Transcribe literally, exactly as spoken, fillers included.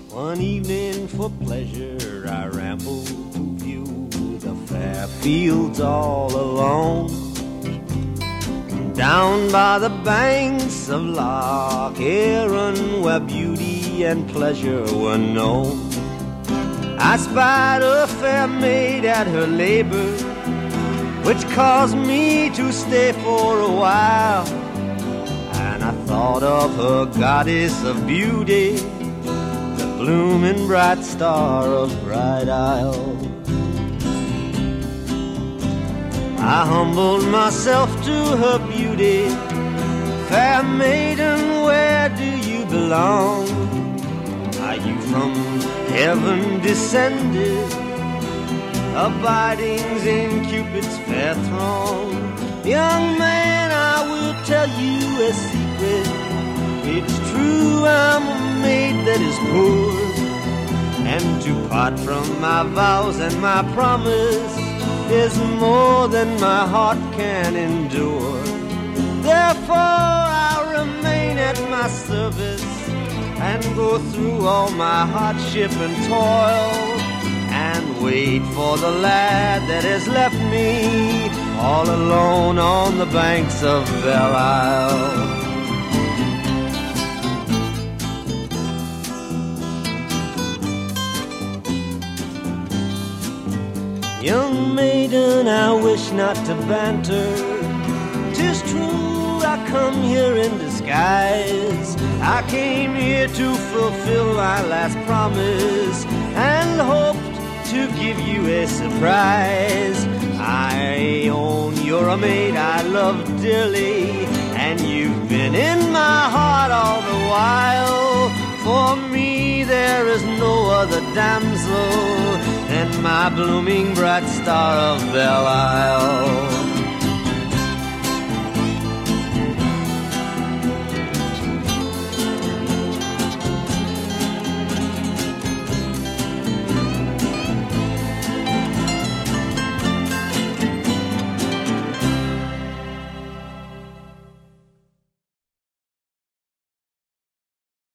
One evening for pleasure I rambled to view the fair fields all alone, down by the banks of Loch Erin, where beauty and pleasure were known. I spied a fair maid at her labor, which caused me to stay for a while. And I thought of her goddess of beauty, the blooming bright star of Bright Isle. I humbled myself to her beauty. Fair maiden, where do you belong? Are you from heaven descended, abidings in Cupid's fair throng? Young man, I will tell you a secret. It's true, I'm a maid that is poor, and to part from my vows and my promise is more than my heart can endure. Therefore I'll remain at my service and go through all my hardship and toil, and wait for the lad that has left me all alone on the banks of Belle Isle. Young maiden, I wish not to banter. 'Tis true, I come here in disguise. I came here to fulfill my last promise and hoped to give you a surprise. I own you're a maid I love dearly, and you've been in my heart all the while. For me there is no other damsel than my blooming bright star of Belle Isle.